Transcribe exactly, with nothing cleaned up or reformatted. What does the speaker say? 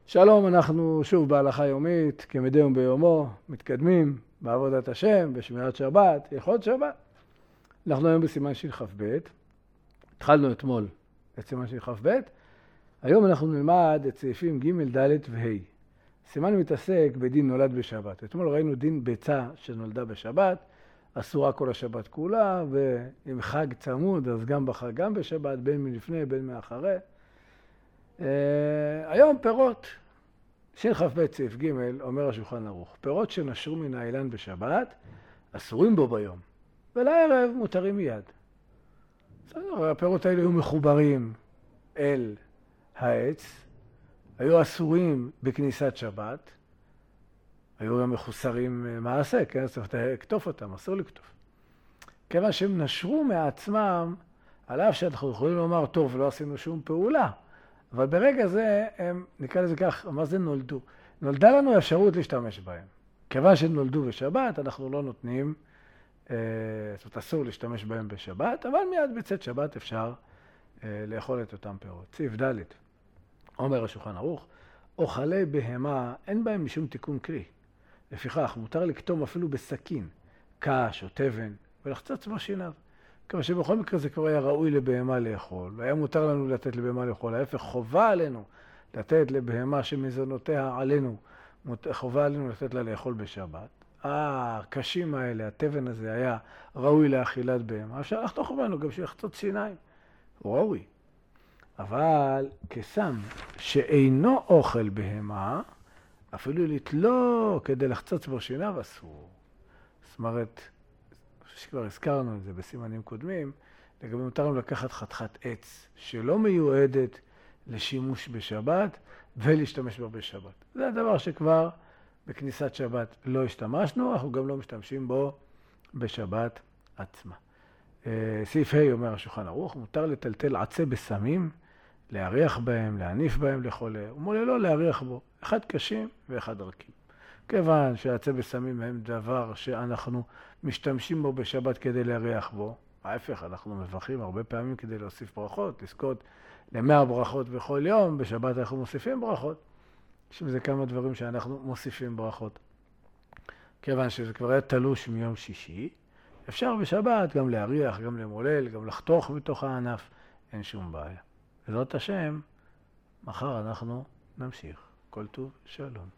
שלום, אנחנו שוב בהלכה יומית, כמדי יום ביומו, מתקדמים בעבודת השם, בשמירת שבת, הלכות שבת. אנחנו היום בסימן שכ"ב, התחלנו אתמול את סימן שכ"ב, היום אנחנו נלמד את סעיפים ג', ד' וה'. סימן מתעסק בדין נולד בשבת. אתמול ראינו דין ביצה שנולדה בשבת, אסורה כל השבת כולה, ואם חג צמוד אז גם בחג, גם בשבת, בין מלפני בין מאחרי. Uh, היום פירות, שכ"ב סעיף ג' אומר השולחן ערוך, פירות שנשרו מן האילן בשבת אסורים בו ביום, ולערב מותרים מיד. בסדר, הפירות האלה היו מחוברים אל העץ, היו אסורים בכניסת שבת, היו גם מחוסרים מעשה, כן? צריך לקטוף אותם, אסור לקטוף. כיוון שהם נשרו מעצמם, על אף שאנחנו יכולים לומר, טוב, לא עשינו שום פעולה, אבל ברגע זה הם, נקרא לזה כך, מה זה נולדו? נולדה לנו אפשרות להשתמש בהם. כיוון שנולדו בשבת, אנחנו לא נותנים, אה, זאת אומרת, אסור להשתמש בהם בשבת, אבל מיד בצאת שבת אפשר אה, לאכול את אותם פירות. סעיף ד' אומר השולחן ערוך, אוכלי בהמה אין בהם משום תיקון כלי. לפיכך, מותר לקטום אפילו בסכין, קש או תבן, ולחצוץ בו שיניו. כמה שבכל מקרה זה כבר היה ראוי לבהמה לאכול, והיה מותר לנו לתת לבהמה לאכול. ההפך, חובה עלינו לתת לבהמה שמזונותיה עלינו, חובה עלינו לתת לה לאכול בשבת. הקשים האלה, התבן הזה היה ראוי לאכילת בהמה. אפשר לחתוך ממנו גם שיחצות שיניים, הוא ראוי. אבל כסם שאינו אוכל בהמה, אפילו לתלו כדי לחצוץ בו שיניו אסור. זאת אומרת, שכבר הזכרנו את זה בסימנים קודמים, לגבי מותר לנו לקחת חתיכת עץ שלא מיועדת לשימוש בשבת ולהשתמש בה בשבת. זה הדבר שכבר בכניסת שבת לא השתמשנו, אנחנו גם לא משתמשים בו בשבת עצמה. סעיף ה' אומר השולחן ערוך, מותר לטלטל עצי בסמים, להריח בהם, להניף בהם לחולה, ומוללו להריח בו, אחד קשים ואחד רכים. כיוון שהעצי בסמים הם דבר שאנחנו משתמשים בו בשבת כדי להריח בו, ההפך, אנחנו מברכים הרבה פעמים כדי להוסיף ברכות, לזכות למאה ברכות בכל יום, בשבת אנחנו מוסיפים ברכות. יש בזה כמה דברים שאנחנו מוסיפים ברכות. כיוון שזה כבר היה תלוש מיום שישי, אפשר בשבת גם להריח, גם למולל, גם לחתוך בתוך הענף, אין שום בעיה. בעזרת השם, מחר אנחנו נמשיך. כל טוב, שלום.